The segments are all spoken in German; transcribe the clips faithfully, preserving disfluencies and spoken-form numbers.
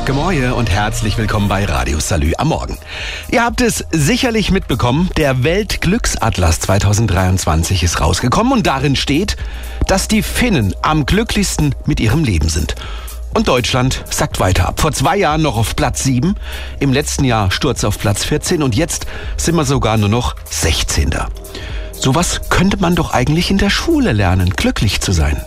G'morje und herzlich willkommen bei Radio Salü am Morgen. Ihr habt es sicherlich mitbekommen, der Weltglücksatlas zwanzig dreiundzwanzig ist rausgekommen und darin steht, dass die Finnen am glücklichsten mit ihrem Leben sind. Und Deutschland sackt weiter ab. Vor zwei Jahren noch auf Platz sieben, im letzten Jahr Sturz auf Platz vierzehn und jetzt sind wir sogar nur noch sechzehnter Sowas könnte man doch eigentlich in der Schule lernen, glücklich zu sein.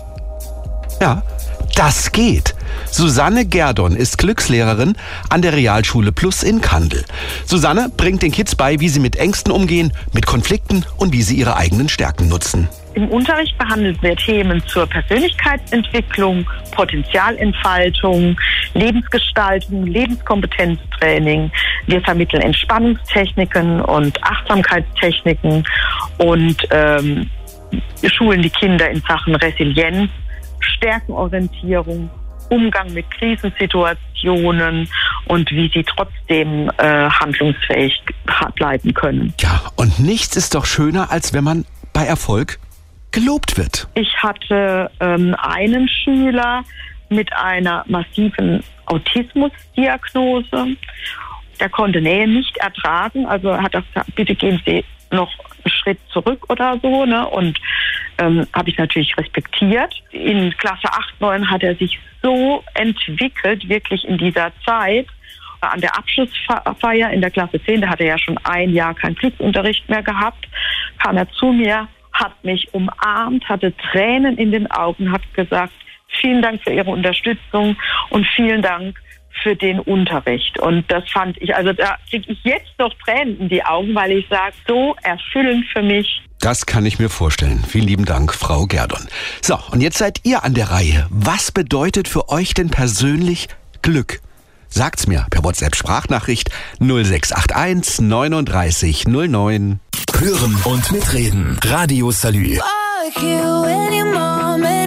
Ja, das geht. Susanne Gerdon ist Glückslehrerin an der Realschule Plus in Kandel. Susanne bringt den Kids bei, wie sie mit Ängsten umgehen, mit Konflikten und wie sie ihre eigenen Stärken nutzen. Im Unterricht behandeln wir Themen zur Persönlichkeitsentwicklung, Potenzialentfaltung, Lebensgestaltung, Lebenskompetenztraining. Wir vermitteln Entspannungstechniken und Achtsamkeitstechniken und ähm, wir schulen die Kinder in Sachen Resilienz, Stärkenorientierung, Umgang mit Krisensituationen und wie sie trotzdem äh, handlungsfähig bleiben können. Ja, und nichts ist doch schöner, als wenn man bei Erfolg gelobt wird. Ich hatte ähm, einen Schüler mit einer massiven Autismusdiagnose. Der konnte Nähe nicht ertragen, also er hat gesagt, bitte gehen Sie noch einen Schritt zurück oder so, ne? Und ähm, habe ich natürlich respektiert. In Klasse acht, neun hat er sich so entwickelt, wirklich in dieser Zeit. An der Abschlussfeier in der Klasse zehn, da hat er ja schon ein Jahr keinen Glücksunterricht mehr gehabt, kam er zu mir, hat mich umarmt, hatte Tränen in den Augen, hat gesagt, vielen Dank für Ihre Unterstützung und vielen Dank für den Unterricht. Und das fand ich, also da kriege ich jetzt noch Tränen in die Augen, weil ich sage, so erfüllend für mich. Das kann ich mir vorstellen. Vielen lieben Dank, Frau Gerdon. So, und jetzt seid ihr an der Reihe. Was bedeutet für euch denn persönlich Glück? Sagt's mir per WhatsApp-Sprachnachricht null sechs acht eins neununddreißig null neun. Hören und mitreden. Radio Salü.